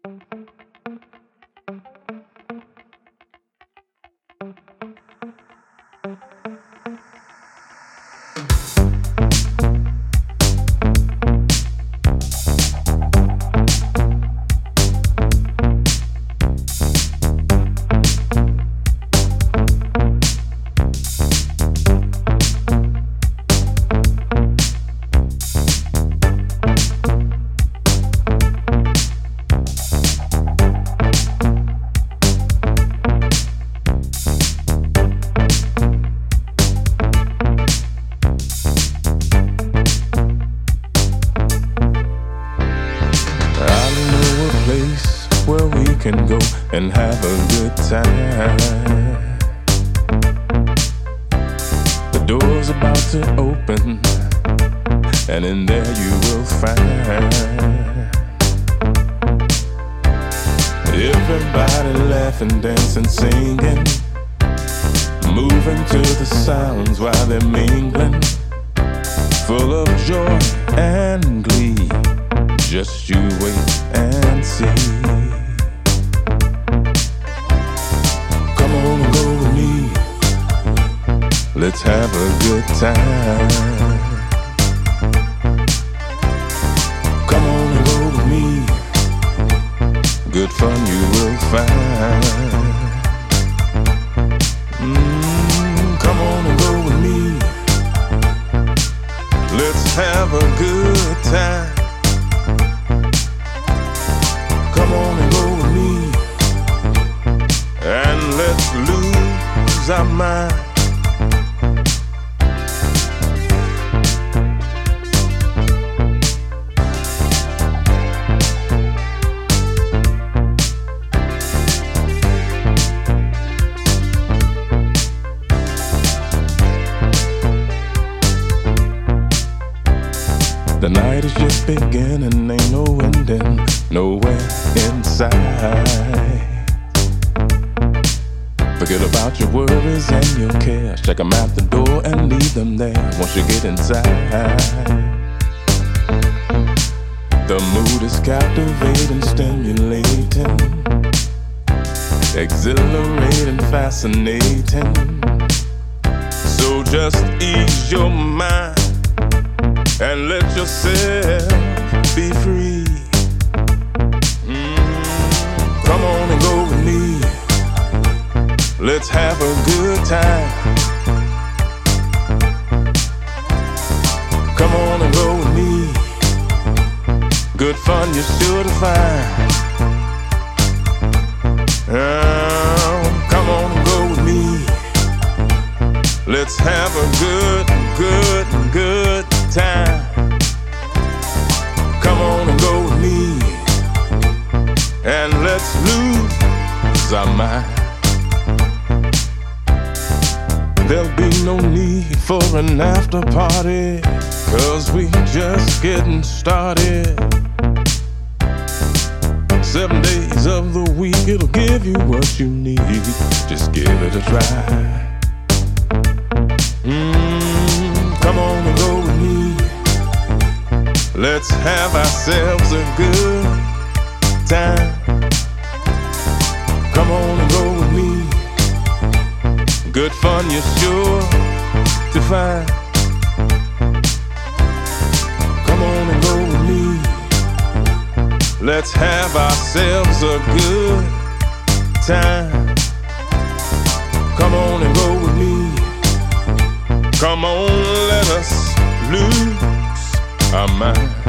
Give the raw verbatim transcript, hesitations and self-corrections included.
And have a good time. The door's about to open, and in there you will find everybody laughing, dancing, singing, moving to the sounds while they're mingling, full of joy and glee. Just you wait and see. Let's have a good time. Come on and go with me. Good fun you will find. Mm, come on and go with me. Let's have a good time. Come on and go with me. And let's lose our mind. The night is just beginning, ain't no ending, nowhere inside. Forget about your worries and your cares. Check them out the door and leave them there once you get inside. The mood is captivating, stimulating, exhilarating, fascinating. So just ease your mind and let yourself be free. Mm, come on and go with me. Let's have a good time. Come on and go with me. Good fun you're sure to find. Oh, come on and go with me. Let's have a good, good, good time. Come on and go with me. And let's lose our mind. There'll be no need for an after party, 'cause we just getting started. Seven days of the week, it'll give you what you need. Just give it a try. Mm, come on and go with me. Let's have ourselves a good time. Come on and go with me. Good fun you're sure to find. Come on and go with me. Let's have ourselves a good time. Come on and go with me. Come on, let us lose our mind.